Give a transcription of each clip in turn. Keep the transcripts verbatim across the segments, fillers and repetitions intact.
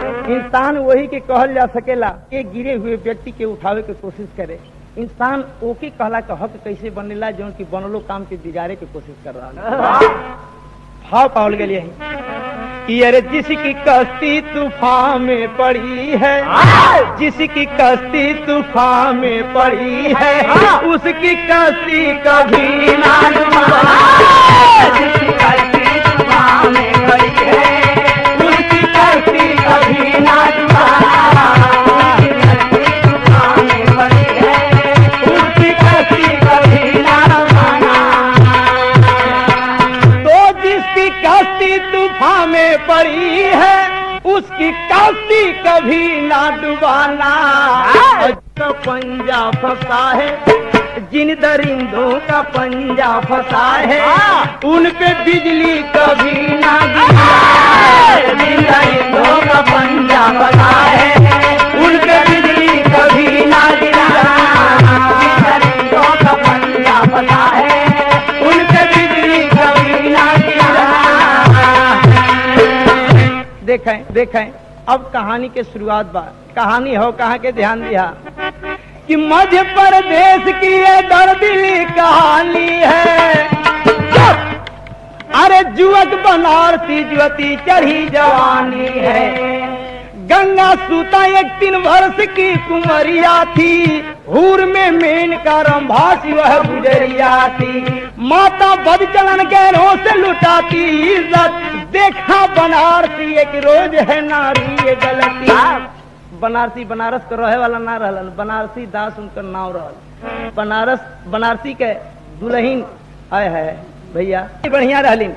इंसान वही के कहल जा सकेला कि गिरे हुए व्यक्ति के उठावे के कोशिश करे। इंसान ओके कहला का हक कैसे बनेला जो कि बनलो काम के बिगाड़े के कोशिश कर रहा है। भाव पावल गए कि अरे जिसकी कश्ती तूफान में पड़ी है, जिसकी कश्ती तूफान में पड़ी है, उसकी कश्ती कभी ना डूबा। जिसकी कश्ती तूफान में पड़ी है, उसकी कश्ती कभी ना डूबा। जिसकी तूफान में पड़ी है, उसकी कश्ती कभी ना डूबा। तो जिसकी कश्ती तूफान में पड़ी है, उसकी कश्ती कभी ना डुबाना। का पंजा फंसा है, जिन दरिंदों का पंजा फंसा है, उन पे बिजली कभी ना गिरा। जिन दरिंदों का पंजा फंसा है, उन पे बिजली कभी ना गिरा। जिन दरिंदों का पंजा फंसा है, उन पे बिजली कभी ना गिरा। देखें देखें अब कहानी के शुरुआत बात कहानी हो कहाँ के ध्यान दिया कि मध्य प्रदेश की ये दर्दिली कहानी है। अरे जुवक बनारसी युवती चढ़ी जवानी है। गंगा सूता एक तीन वर्ष की कुंवरिया थी, हूर में मेन का रंभासी वह गुजरिया थी। माता बदचलन गैरों से लुटाती इज्जत, देखा बनारसी एक रोज है नारी ये गलती। बनारसी बनारस का रहे वाला ना रहल, बनारसी दास उनका नाम रहल। बनारस बनारसी के दुल्हन आए है भैया बढ़िया रहलिन।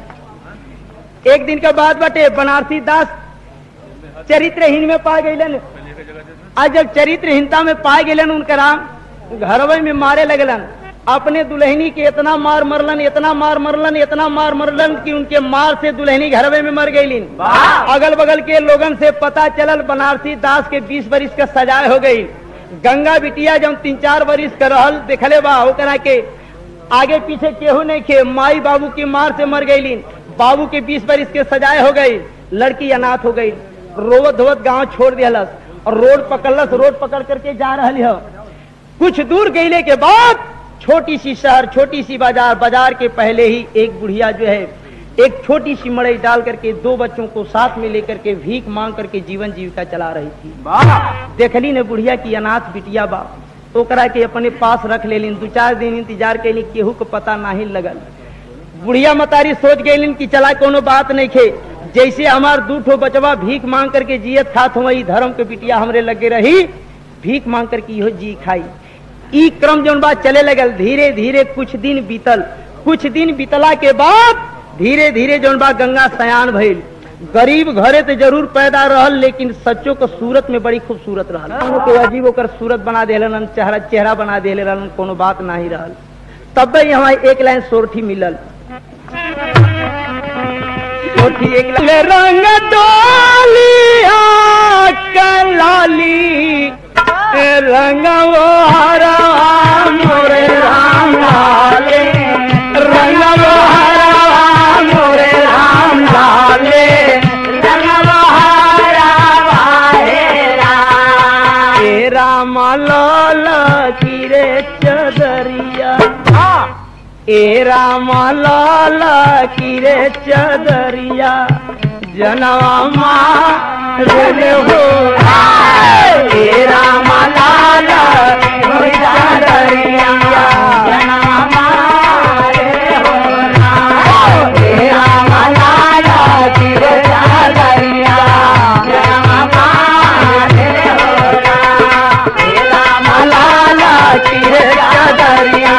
एक दिन के बाद बटे बनारसी दास चरित्रहीन में पा गईलन। आज जब चरित्रहीनता में पा गईलन उनका राम घरवे में मारे लगलन। अपने दुल्हनी के इतना मार मरलन इतना मार मरलन इतना मार मरलन कि उनके मार से दुल्हनी घरवे में मर गईलिन। अगल बगल के लोगन से पता चलल बनारसी दास के बीस बरिस का सजाए हो गई। गंगा बिटिया जब तीन चार बरिस का रहल देखले बा ओकरा के आगे पीछे केहू नहीं खे, माई बाबू की मार से मर गईलिन। बाबू के बीस बरिस के सजाए हो गई, लड़की अनाथ हो गई। रोवत धोवत गांव छोड़ दियालस और रोड पकड़लस। रोड पकड़ करके जा रही है। कुछ दूर गईले के बाद छोटी सी शहर छोटी सी बाजार, बाजार के पहले ही एक बुढ़िया जो है एक छोटी सी मड़ई डाल करके दो बच्चों को साथ में लेकर के भीख मांग करके जीवन जीविका चला रही थी। देखली ने बुढ़िया की अनाथ बिटिया बा, ओकरा के अपने पास रख ले लीन। दो चार दिन इंतजार कैली, केहू को पता नहीं लगल। बुढ़िया मतारी सोच गई कि चला कोनो बात नहीं खे, जैसे हमार दू ठो बचवा भीख मांग करके जियत खात हुई, धर्म के बिटिया हमरे लगे रही भीख मांग करके इहो जी खाई। ई क्रम जौन बात चले लगल। धीरे धीरे कुछ दिन बीतल। कुछ दिन बीतला के बाद धीरे धीरे जौन बात गंगा सयान भइल। गरीब घरे तो जरूर पैदा रहल, लेकिन सच्चो को सूरत में बड़ी खूबसूरत रहल। के अजीब ओकर सूरत बना देलन, चेहरा चेहरा बना देलन, कोनो बात नहीं रहल। तब यहाँ एक लाइन सोरठी मिलल। रंग डोलिया कलाली रंग वो हरा मोरे राम लाले, रंग वो हरा मोरे राम लाले, रंग वो हरा हे राम लाल की रे चदरिया, ए राम लाल की रे चदरिया जनवा मारे हो। ए राम लाल की चदरिया जनवा मारे हो। ए राम लाल की रे चदरिया जनवा मारे हो। ए राम लाल की रे चदरिया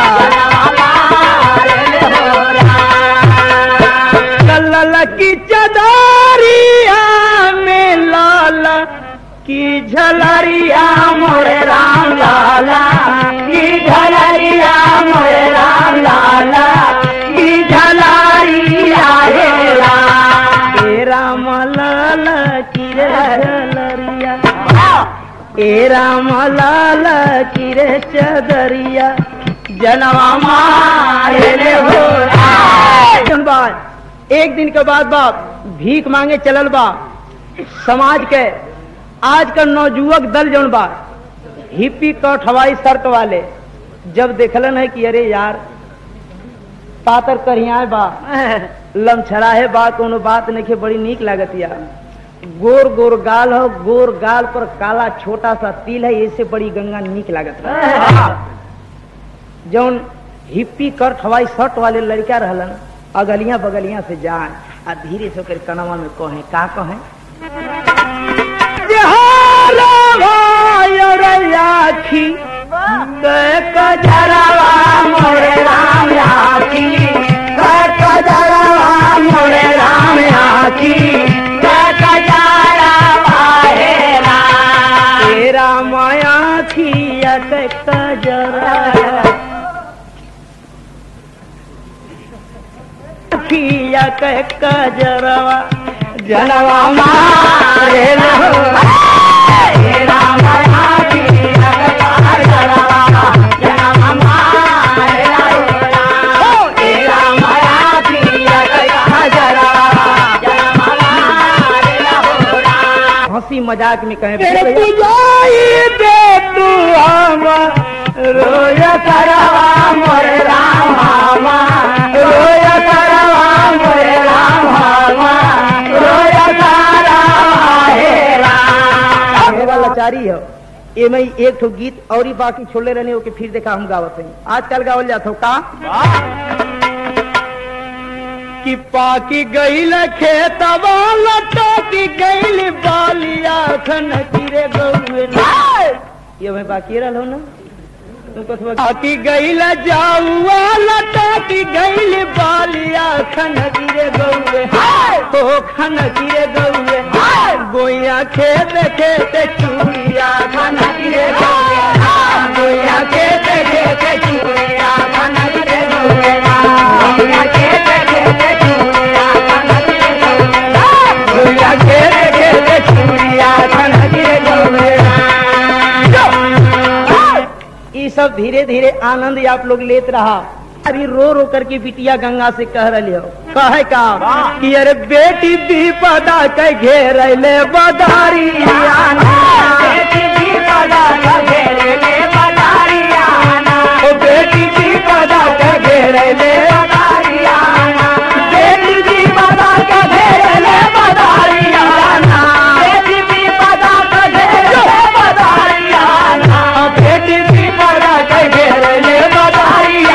की चदरिया में लाल की झलरिया मोरे राम लाला की झलरिया मोरे राम लाला की झलरिया हे राम लाल की झलरिया ए राम लाल की रे चदरिया जनवा मारे हो। एक दिन के बाद बाप भीख मांगे चलल बा। समाज के आज का नौजुवक दल जौन बा हिप्पी कट हवाई शर्ट वाले जब देखलन है कि अरे यार पातर करिया बा लमछराहे बा कोनो बात नहीं के बड़ी नीक लागत यार। गोर गोर गाल हो, गोर गाल पर काला छोटा सा तिल है, ऐसे बड़ी गंगा नीक लागत जौन हिप्पी कट हवाई शर्ट वाले लड़का रहलन अगलियां बगलियां से जाए आ धीरे से कर कनवा में कहे का कहे आखी कजरवा मोरे राम आखी कजरवा मोरे राम आखी कजरवा हे राम तेरा माया थी कजरा खिया कजरवा जनवा मारे हंसी मजाक में कहे दे तू रोया करवा मोरे राम रोया करवा मोरे राम रोया करवा हे राम। मेरा लाचारी हो ये मैं एक ठो गीत और ही बाकी छोड़ले रहने हो कि फिर देखा हम गावत हैं आजकल गावल जाता हो का कि पाकी गईल खेतवा लटकी गईल बालिया खन किरे गौए ये मैं बाकी रहल हो ना तुमको पाकी गईल जाऊआ लटकी गईल बालिया खन किरे गौए तो खन किरे गौए गोइया खेत खेत चूड़िया खन किरे गौए गोइया खेत खेत चूड़िया खन किरे गौए गोइया खेत खेत चूड़िया खन किरे गौए गोइया खेत खेत चूड़िया खन किरे गौए। ये सब धीरे धीरे आनंद आप लोग लेत रहा। अभी रो रो करके बिटिया गंगा से कह रही हो कहे का कि अरे बेटी विपदा के घेर ले बदारिया बेटी विपदा के घेर ले बदारिया ओ बेटी विपदा के घेर ले बदारिया बेटी विपदा के घेर ले बदारिया बेटी विपदा के घेर ले बदारिया बेटी विपदा के घेर ले बदारिया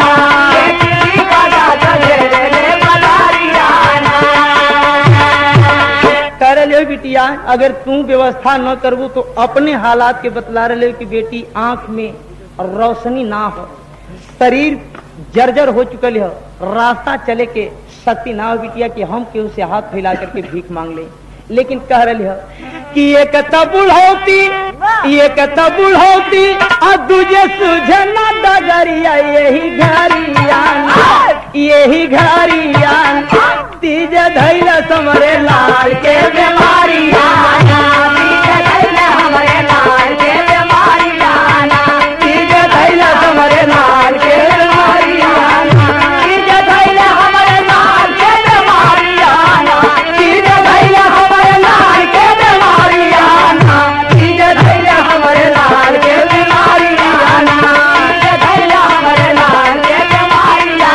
बिटिया अगर तू व्यवस्था न करबू तो अपने हालात के बतला रहे कि बेटी आंख में रोशनी ना हो, शरीर जर्जर हो चुकल है, रास्ता चले के शक्ति ना हो बिटिया कि हम केहू से हाथ फैला करके भीख मांग ले। लेकिन कह रही है कि एक बुढ़ौती एक बुढ़ौती और दूजे सुझना डगरिया यही घरिया यही घरिया तीज धैल समरे लाल के बीमारिया तीज धैल हमरे लाल के बीमारिया तीज धैल समरे लाल के बीमारिया तीज धैल हमरे लाल के बीमारिया तीज धैल हमरे लाल के बीमारिया तीज धैल हमरे लाल के बीमारिया तीज धैल हमरे लाल के बीमारिया।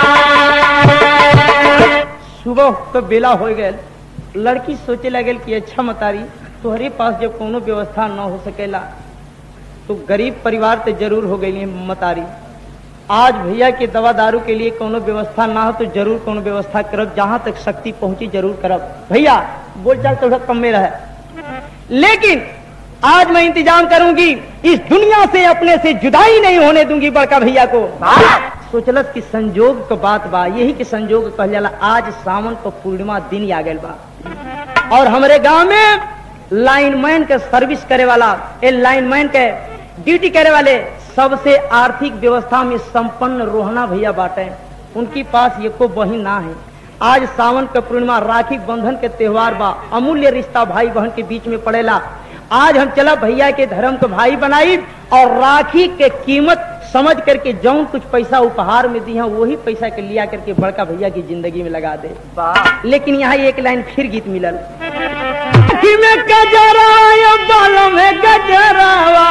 सुबह तो बेला हो गए, लड़की सोचे लगल कि अच्छा मतारी तुम्हारे पास जब कोनो व्यवस्था न हो सकेला तो गरीब परिवार तो जरूर हो गई मतारी, आज भैया के दवा दारू के लिए कोनो व्यवस्था ना हो तो जरूर कोनो व्यवस्था करब, जहां तक शक्ति पहुंची जरूर करब। भैया बोलचाल थोड़ा कम में रहे, लेकिन आज मैं इंतजाम करूंगी, इस दुनिया से अपने से जुदाई नहीं होने दूंगी बड़का भैया को। सोचलत कि संजोग का बात बा, यही कि संजोग कहल जाला। आज सावन को पूर्णिमा दिन आ गए बा और हमारे गांव में लाइनमैन के सर्विस करे वाला, ए लाइनमैन के ड्यूटी करे वाले सबसे आर्थिक व्यवस्था में संपन्न रोहना भैया बाटे, उनकी पास ये को बहिन ना है। आज सावन का पूर्णिमा राखी बंधन के त्योहार बा, अमूल्य रिश्ता भाई बहन के बीच में पड़ेला। आज हम चला भैया के धर्म को भाई बनाई और राखी के कीमत समझ करके जौन कुछ पैसा उपहार में दी है वही पैसा के लिया करके बड़का भैया की जिंदगी में लगा दे। लेकिन यहाँ एक लाइन फिर गीत मिलल। आँखी में गजरावा बालों में गजरावा,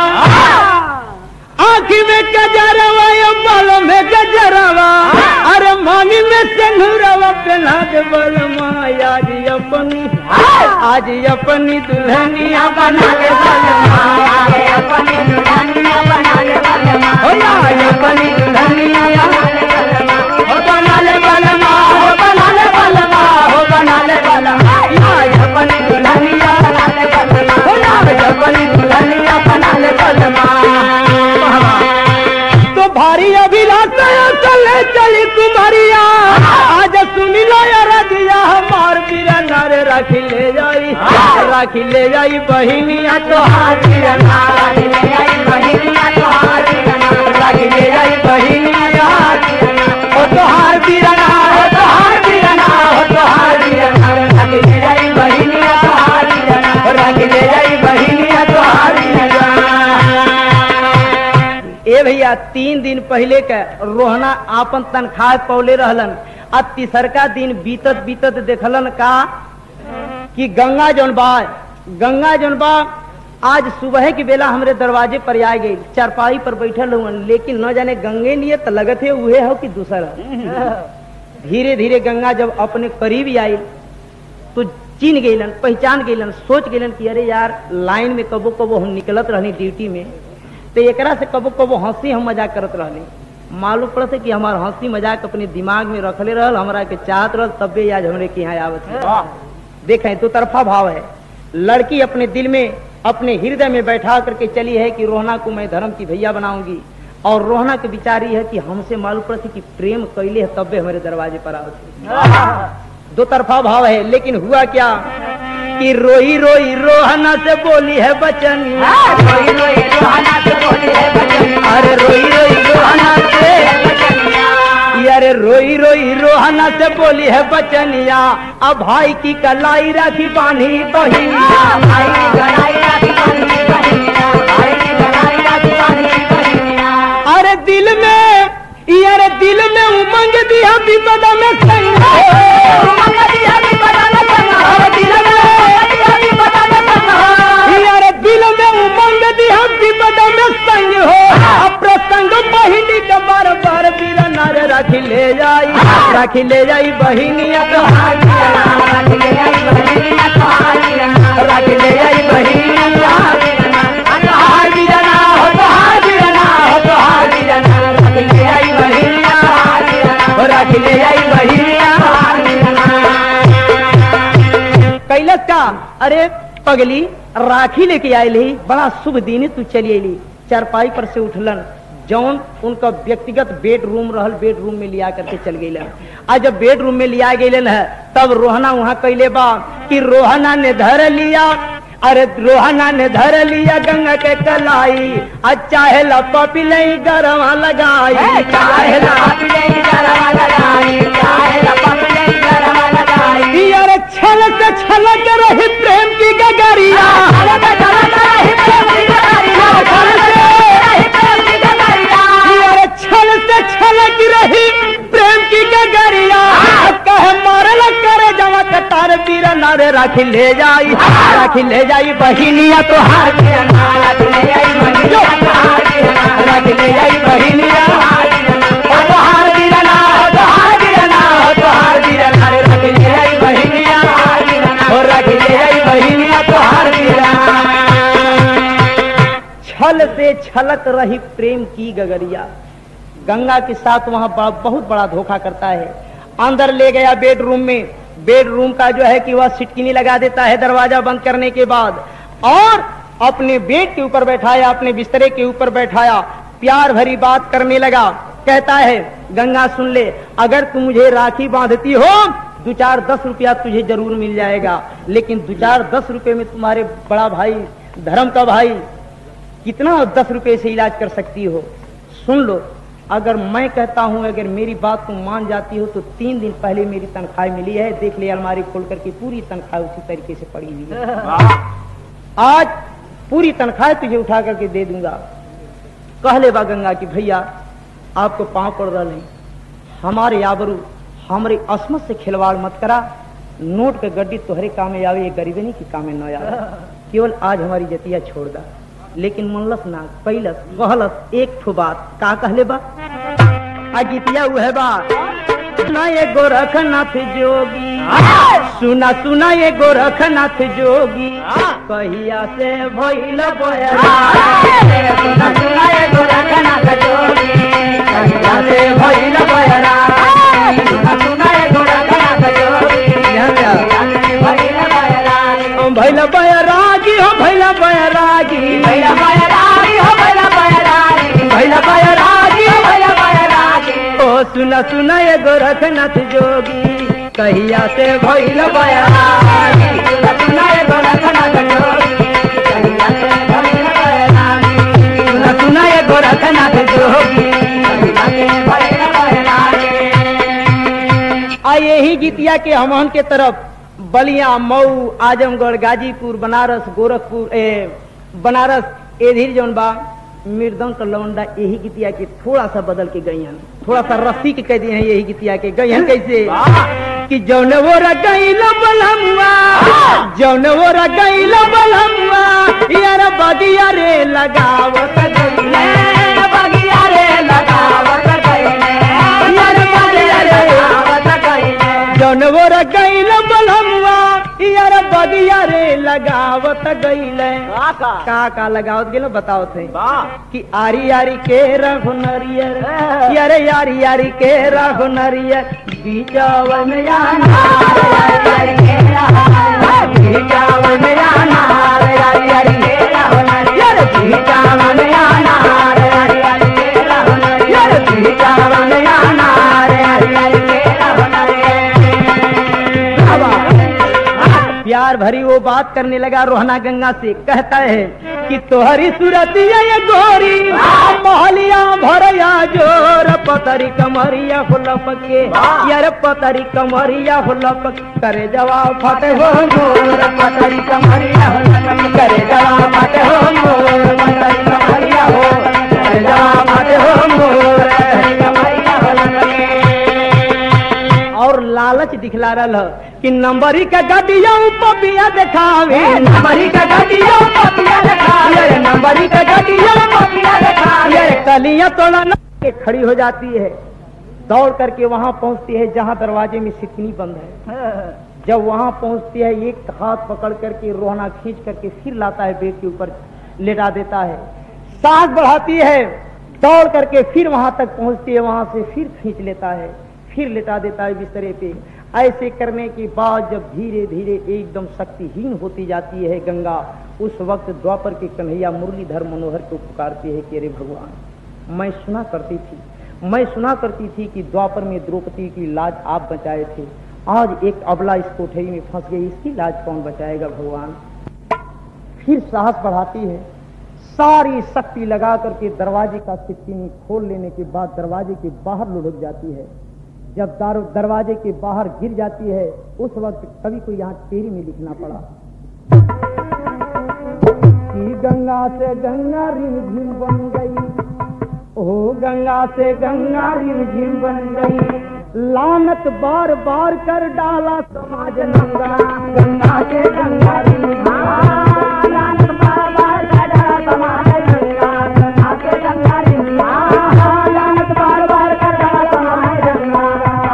आँखी में गजरावा बालों में गजरावा, अरे मांगी में सिंदूरवा पहना दे बलमा, आज अपनी आज अपनी दुल्हनिया बना ले बलमा, अपनी दुल्हनिया बना ले बलमा, आज अपनी दुल्हनिया बना ले बलमा, बना ले बलमा, बना ले बलमा, आज अपनी दुल्हनिया बना ले बलमा, आज अपनी दुल्हनिया बना ले बलमा। तो भारी अभिलाषा चले चली कुमारिया, आज सुनी लो रजिया हमार बीरा नारे राखी ले जाई, राखी ले जाई बहिनिया तोहार बीरा, राखी ले जाई बहिनिया तोहार बीरा, राखी ले जाई बहिनिया ओ तोहार बीरा, ओ तोहार बीरा, ओ तोहार बीरा, राखी ले जाई बहिनिया तोहार बीरा, राखी ले जाई बहिनिया तोहार बीरा। ए भैया तीन दिन पहले के रोहना आपन तनख्वाह पौले रहलन, आ तीसरका दिन बीतत बीतत देखलन का कि गंगा जौन बा गंगा जौन बा आज सुबह की बेला हमरे दरवाजे पर आ गई, चारपाई पर बैठल हुआ, लेकिन न जाने गंगे लिए तो लगत है उहे हो कि दूसरा। धीरे धीरे गंगा जब अपने करीब आई तो चिन्ह गईलन, पहचान गईलन, सोच गईलन कि अरे यार लाइन में कबो कबो हम निकलत रहनी ड्यूटी में, तो एकरा से कबो कबो हंसी हम मजाक करत रहनी, मालूम पड़ते कि हमार हंसी मजाक अपने दिमाग में रखले रहल, हमरा के चाहत रहल, तबे आज हमरे के यहाँ आवत है। देखें दो तरफा भाव है, लड़की अपने दिल में अपने हृदय में बैठा करके चली है कि रोहना को मैं धर्म की भैया बनाऊंगी, और रोहना की विचारी है कि हमसे मालूम पड़ती कि प्रेम कैले है तबे हमारे दरवाजे पर आवत। दो तरफा भाव है, लेकिन हुआ क्या कि रोई रोई रोहना से बोली है बचन, रोई रोई रोहना से बोली है बचन, अरे रोई रोई रोहना से, अरे रोई रोई रोहना से बोली है बचनिया, अब भाई की कलाई राखी बांधी बहिनिया, भाई की कलाई राखी बांधी बहिनिया, भाई की कलाई राखी बांधी बहिनिया। अरे दिल में, अरे दिल में उमंग दिया विपदा में संग, उमंग दिया विपदा में संग, अरे दिल में दिल में उमंग दिया विपदा में संग हो, प्रसंग बहिनी का बार बार बीरा नारे राखी ले जाई, राखी ले जाई बहिनिया तोहार बीरा, राखी ले जाई बहिनिया तोहार बीरा, राखी ले जाई बहिनिया तोहार बीरा, हो तोहार बीरा, हो तोहार बीरा, राखी ले जाई बहिनिया तोहार बीरा, राखी ले जाई बहिनिया तोहार बीरा। कैलस का अरे पगली राखी लेके आयली, बड़ा शुभ दिन तू चली अली। चारपाई पर से उठलन, जौन उनका व्यक्तिगत बेडरूम रहल, बेडरूम में लिया करके चल गई। आज जब बेडरूम में लिया गई है तब रोहना वहां कैले बा कि रोहना ने धर लिया, अरे रोहना ने धर लिया गंगा के कलाई, अच्छा है लपा पिलई गरवा लगाई, चाहे लपा पिलई गरवा लगाई, चाहे लपा पिलई गरवा लगाई, अरे छल से छलक रही प्रेम की गगरिया, छल से छलक रही प्रेम की गगरिया, छल से अरे छल से छलक रही प्रेम की गगरिया, कहे मारल करे जवा कतार बीरा नारे राखी ले जाई, राखी ले जाई बहिनिया तोहार बीरा, राखी ले जाई बहिनिया तोहार बीरा, राखी ले जाई बहिनिया ओ तोहार बीरा ना, ओ तोहार बीरा ना, ओ तोहार बीरा नारे राखी ले जाई बहिनिया तोहार बीरा, ओ राखी ले जाई बहिनिया तोहार बीरा। छल से छलक रही प्रेम की गगरिया, गंगा के साथ वहां बहुत बड़ा धोखा करता है। अंदर ले गया बेडरूम में, बेडरूम का जो है कि वह सिटकिनी लगा देता है दरवाजा बंद करने के बाद, और अपने बेड के ऊपर बैठाया, अपने बिस्तरे के ऊपर बैठाया, प्यार भरी बात करने लगा। कहता है गंगा सुन ले, अगर तू मुझे राखी बांधती हो दो चार दस रुपया तुझे जरूर मिल जाएगा, लेकिन दो चार दस रुपये में तुम्हारे बड़ा भाई धर्म का भाई कितना दस रुपये से इलाज कर सकती हो। सुन लो, अगर मैं कहता हूं अगर मेरी बात तुम मान जाती हो तो तीन दिन पहले मेरी तनख्वाह मिली है, देख ले अलमारी खोल करके पूरी तनख्वाह उसी तरीके से पड़ी हुई है, आज पूरी तनख्वाह तुझे उठा करके दे दूंगा। कह ले बा गंगा की भैया आपको पांव पड़ रहा नहीं, हमारे आबरू हमारे असमत से खिलवाड़ मत करा, नोट के गड्डी तोहरे काम में आवे, ये गरीबे नहीं कि काम में न आवे। केवल आज हमारी जतिया छोड़ दा, लेकिन मनलस ना कैलस कहलस एक ठो बात। का कहले बा आ गीतिया उहे बा, सुना ये गोरखनाथ जोगी, सुना सुना ये गोरखनाथ जोगी, कहिया से भइल बयरा, सुना सुना ये गोरखनाथ जोगी, कहिया से भइल बयरा, सुना सुना ये गोरखनाथ जोगी, भइल बैरागी हो भइल बैरागी, भइल बैरागी हो भइल बैरागी, भइल बैरागी हो भइल बैरागी। ओ सुना सुना ये गोरखनाथ जोगी, कहिया से भइल बैरागी, सुना सुना ये गोरखनाथ जोगी, कहिया से भइल बैरागी, सुना सुना ये गोरखनाथ जोगी, कहिया से भइल बैरागी। आ यही गीतिया के हमन के तरफ बलिया, मऊ, आजमगढ़, गाजीपुर, बनारस, गोरखपुर, ए, बनारस एधीर जौन बा मृदंग का लौंडा यही गीतिया के थोड़ा सा बदल के गई हैं, थोड़ा सा रस्सी के कह दिए हैं। यही गीतिया के गई हैं कैसे कि जौन वो रगैल बलमुआ, जौन वो रगैल बलमुआ, यार बगिया रे लगावत गइले, बगिया रे लगावत गइले, यार बगिया रे लगावत गइले, जौन वो रगैल बलमुआ, यार बगिया रे लगावत गइले। का का लगावत गेलो बताओ थे कि आरी आरी के रघु नरियर, यारे यारी यारी के रघु नरियर, बीजावन में आना, यारी के रघु, बीजावन में आना, यारी यारी के रघु नरियर, बीजावन में आना, यारी यारी के रघु नरियर, बीजावन में आना, यारी यारी के रघु नरियर। प्यार भरी वो बात करने लगा रोहना गंगा से, कहता है कि तोहरी सूरत ये गोरी, मोहलिया भरया जोर, पतरी कमरिया हुलप के, यार पतरी कमरिया हुलप करे जवाब फटे हो मोर, पतरी कमरिया हुलप करे जवाब फटे हो मोर, पतरी कमरिया हो करे जवाब फटे हो मोर, कमरिया हुलप। और लालच दिखला रहा कि नंबरी का गडिया पपिया दिखावे, नंबरी का गडिया पपिया दिखावे, नंबरी का गडिया पपिया दिखावे। कलियां तोड़ा के खड़ी हो जाती है, दौड़ करके वहां पहुंचती है जहां दरवाजे में सिकनी बंद है। जब वहां पहुंचती है एक हाथ पकड़ करके रोहना खींच करके फिर लाता है, बेड के ऊपर लेटा देता है, सांस बढ़ाती है, दौड़ करके फिर वहां तक पहुंचती है, वहां से फिर खींच लेता है, फिर लेटा देता है बिस्तरे पे। ऐसे करने के बाद जब धीरे धीरे एकदम शक्तिहीन होती जाती है गंगा, उस वक्त द्वापर के कन्हैया मुरलीधर मनोहर को पुकारती है कि अरे भगवान, मैं सुना करती थी मैं सुना करती थी कि द्वापर में द्रौपदी की लाज आप बचाए थे, आज एक अबला इस कोठरी में फंस गई, इसकी लाज कौन बचाएगा भगवान। फिर साहस बढ़ाती है, सारी शक्ति लगा करके दरवाजे का सिक्की खोल लेने के बाद दरवाजे के बाहर लुढ़क जाती है। जब दरवाजे के बाहर गिर जाती है, उस वक्त कवि को यहाँ तेरी में लिखना पड़ा कि गंगा से गंगा रिमझिम बन गई, ओ गंगा से गंगा रिमझिम बन गई, लानत बार बार कर डाला समाज नंगा, गंगा से गंगा रिमझिम, लानत बार बार कर डाला समाज नंगा, गंगा से गंगा रिमझिम, लानत बार बार कर डाला समाज नंगा।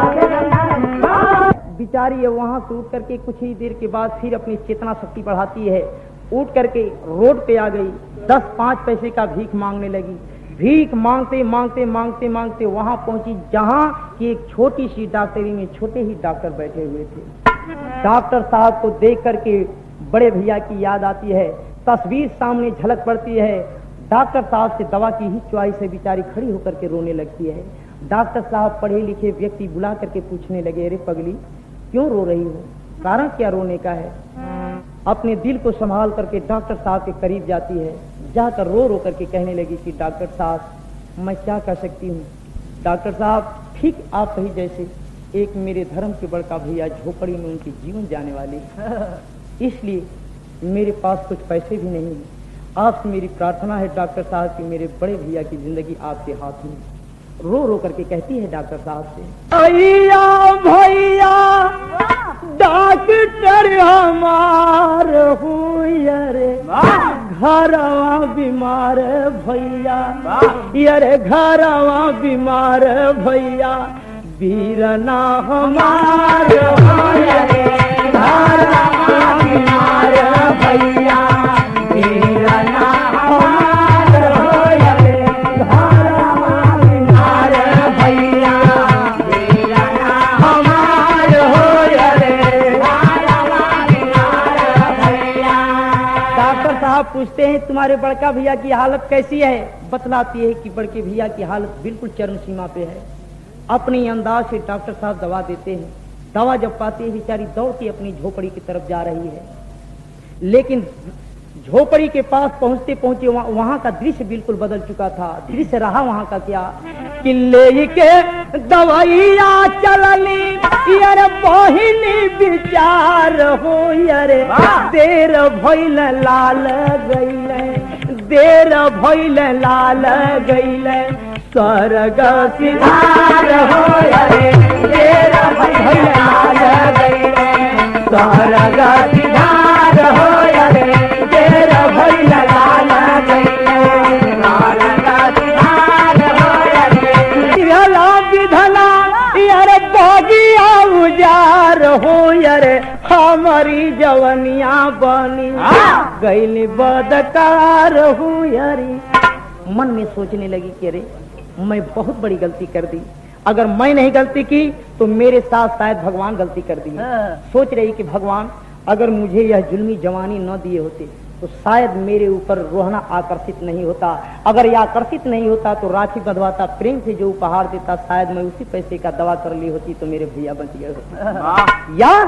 बिचारी है वहां से उठ करके कुछ ही देर के बाद फिर अपनी चेतना शक्ति बढ़ाती है, उठ करके रोड पे आ गई, दस पांच पैसे का भीख मांगने लगी। भीख मांगते मांगते मांगते मांगते वहां पहुंची जहां की एक छोटी सी डॉक्टरी में छोटे ही डॉक्टर बैठे हुए थे। डॉक्टर साहब को देख करके बड़े भैया की याद आती है, तस्वीर सामने झलक पड़ती है। डॉक्टर साहब से दवा की ही च्वाइस से बिचारी खड़ी होकर के रोने लगती है। डॉक्टर साहब पढ़े लिखे व्यक्ति बुला करके पूछने लगे, अरे पगली क्यों रो रही हो, कारण क्या रोने का है। अपने दिल को संभाल करके डॉक्टर साहब के करीब जाती है, जाकर रो रो करके कहने लगी कि डॉक्टर साहब मैं क्या कर सकती हूँ। डॉक्टर साहब ठीक आप ही जैसे एक मेरे धर्म के बड़का भैया झोपड़ी में उनकी जीवन जाने वाली, इसलिए मेरे पास कुछ पैसे भी नहीं है। आपसे मेरी प्रार्थना है डॉक्टर साहब कि मेरे बड़े भैया की जिंदगी आपके हाथ में। रो रो करके कहती है डॉक्टर साहब से, भैया भैया डॉक्टर हमार हुआ रे घरवा बीमार भैया, यारे घरवा बीमार भैया, बीरना हमार हुआ रे घरवा बीमार भैया, बीरना हमार हुआ रे घरवा बीमार भैया, बीरना हमार हुआ रे घरवा बीमार भैया। डॉक्टर साहब पूछते हैं तुम्हारे बड़का भैया की हालत कैसी है? बतलाती है कि बड़के भैया की हालत बिल्कुल चरम सीमा पे है। अपनी अंदाज से डॉक्टर साहब दवा देते हैं। दवा जब पाती है बेचारी दौड़ती अपनी झोपड़ी की तरफ जा रही है, लेकिन झोपड़ी के पास पहुंचते पहुंचे वहां वहां का दृश्य बिल्कुल बदल चुका था। दृश्य रहा वहां का क्या, किले के दवाइया चलनी यार बहिनी विचार हो यारे, देर भइल लाल गइले, देर भइल लाल गइले, स्वर्ग सिधार हो यारे, देर भइल लाल गइले, स्वर्ग सिधार हो यारे, देर भइल लाल गइले, स्वर्ग सिधार हो यारे, विधला विधला यारे बगिया उजार हो यारे, हमारी जवनिया बनी गइली बदकार हो यारी। मन में सोचने लगी कि अरे मैं बहुत बड़ी गलती कर दी, अगर मैं नहीं गलती की तो मेरे साथ शायद भगवान गलती कर दी। सोच रही कि भगवान अगर मुझे यह जुल्मी जवानी न दिए होते तो शायद मेरे ऊपर रोहना आकर्षित नहीं होता, अगर यह आकर्षित नहीं होता तो राखी बंधवाता, प्रेम से जो उपहार देता, शायद मैं उसी पैसे का दवा कर ली होती तो मेरे भैया बच गए होते, या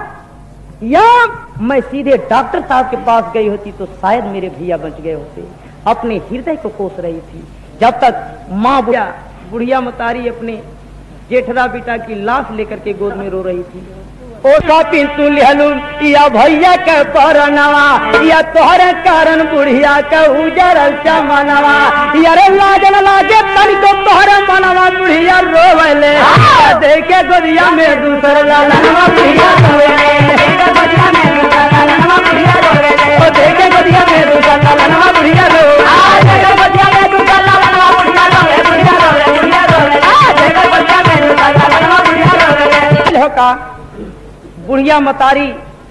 या मैं सीधे डॉक्टर साहब के पास गई होती तो शायद मेरे भैया बच गए होते। अपने हृदय को कोस रही थी जब तक माँ बुढ़िया बुढ़िया मतारी अपने जेठरा बेटा की लाश लेकर के गोद में रो रही थी। ओ कापिन तू लिहलू या भैया के परनवा, या तोहरे कारण बुढ़िया के उजरल चमनवा, यारे लाजन लागे तनिको तोहरे मनवा, बुढ़िया रोवले देखे गोदिया में दूसर ललनवा, बुढ़िया रोवले देखे गोदिया में दूसर ललनवा, बुढ़िया रोवले ओ देखे गोदिया में दूसर ललनवा, बुढ़िया रोवले आ देखे गोदिया में दूसर ललनवा, बुढ़िया रोवले बुढ़िया रोवले बुढ़िया रोवले आ देखे गोदिया में दूसर ललनवा, बुढ़िया रोवले। होका बुढ़िया मतारी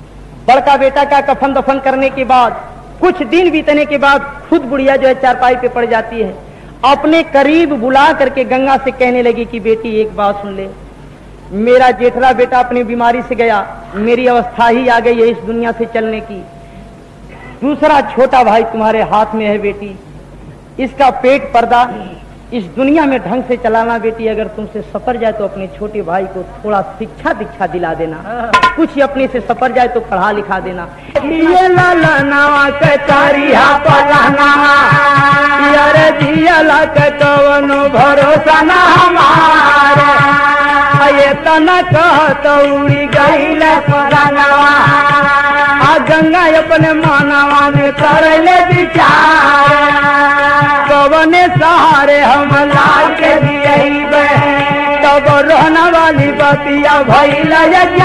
बड़का बेटा का कफन दफन करने के बाद कुछ दिन बीतने के बाद खुद बुढ़िया जो है चारपाई पे पड़ जाती है। अपने करीब बुला करके गंगा से कहने लगी कि बेटी एक बात सुन ले, मेरा जेठरा बेटा अपनी बीमारी से गया, मेरी अवस्था ही आ गई है इस दुनिया से चलने की। दूसरा छोटा भाई तुम्हारे हाथ में है बेटी, इसका पेट पर्दा इस दुनिया में ढंग से चलाना बेटी, अगर तुमसे सफर जाए तो अपने छोटे भाई को थोड़ा शिक्षा दीक्षा दिला देना, कुछ अपने से सफर जाए तो पढ़ा लिखा देना। ये ललनावा के तारिया पलानावा, यार जियाला के कवनो भरोसा ना हमारा, ये तना कहत उड़ी गईल पलानावा, आ गंगा अपने मानवा में करले विचार, कवने सहारे हम लाल के दिए तब रहना वाली बतिया भैला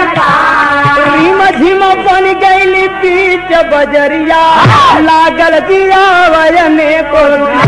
झीम झीम बन गई बीच बजरिया, लागल दिया वजने को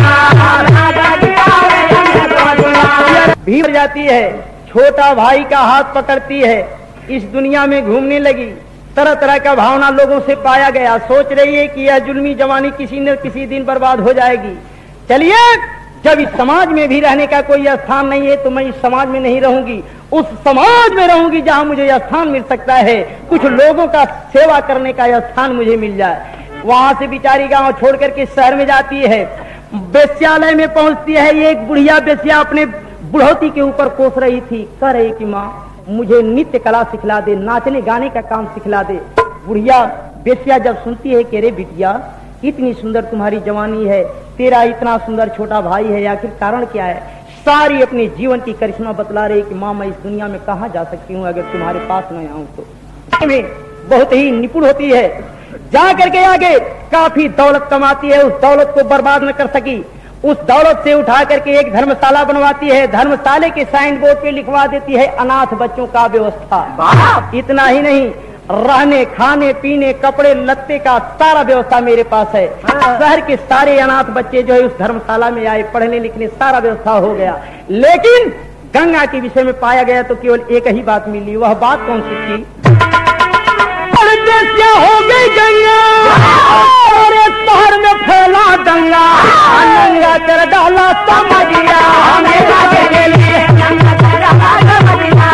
भीड़ जाती है। छोटा भाई का हाथ पकड़ती है, इस दुनिया में घूमने लगी। तरह तरह का भावना लोगों से पाया गया। सोच रही है कि यह जुल्मी जवानी किसी न किसी दिन बर्बाद हो जाएगी। चलिए, जब इस समाज में भी रहने का कोई स्थान नहीं है तो मैं इस समाज में नहीं रहूंगी, उस समाज में रहूंगी जहां मुझे यह स्थान मिल सकता है, कुछ लोगों का सेवा करने का यह स्थान मुझे मिल जाए। वहां से बिचारी गांव छोड़ करके शहर में जाती है, वेश्यालय में पहुंचती है। एक बुढ़िया वेश्या अपने बुढ़ौती के ऊपर कोस रही थी, कह रही कि माँ मुझे नृत्य कला सिखला दे, नाचने गाने का काम सिखला दे। बुढ़िया वेश्या जब सुनती है कि रे बिटिया इतनी सुंदर तुम्हारी जवानी है, तेरा इतना सुंदर छोटा भाई है, आखिर कारण क्या है, सारी अपने जीवन की करिश्मा बतला रही कि माँ मैं इस दुनिया में कहाँ जा सकती हूँ अगर तुम्हारे पास न आऊं तो। में बहुत ही निपुण होती है, जा करके आगे काफी दौलत कमाती है, उस दौलत को बर्बाद न कर सकी, उस दौलत से उठा करके एक धर्मशाला बनवाती है। धर्मशाले के साइन बोर्ड पे लिखवा देती है अनाथ बच्चों का व्यवस्था। इतना ही नहीं, रहने खाने पीने कपड़े लत्ते का सारा व्यवस्था मेरे पास है। शहर के सारे अनाथ बच्चे जो है उस धर्मशाला में आए, पढ़ने लिखने सारा व्यवस्था हो गया। लेकिन गंगा के विषय में पाया गया तो केवल एक ही बात मिली। वह बात कौन सी थी? परदेसिया हो गई गंगा और शहर में फैला दंगा, नंगा कर डाला समझिया हमें के लिए, नंगा कर डाला समझिया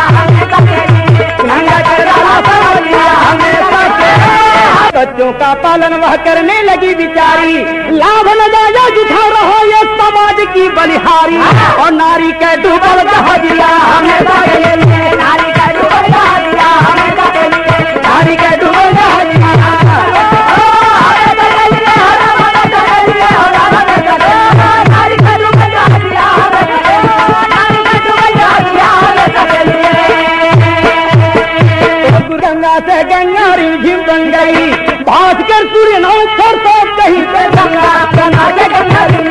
हमें बच्चों का पालन वह करने लगी बिचारी, लाभ न जाया जुठा रहो ये समाज की बलिहारी, और नारी के डूबल जहाजिया हमें नारी का डूबल जहाजिया हमें नारी के डूबल जहाजिया गंगा से गंगा रिमझिम बन गई, भास्कर सूर्य नौ सर तो कहीं पे गंगा गंगा से गंगा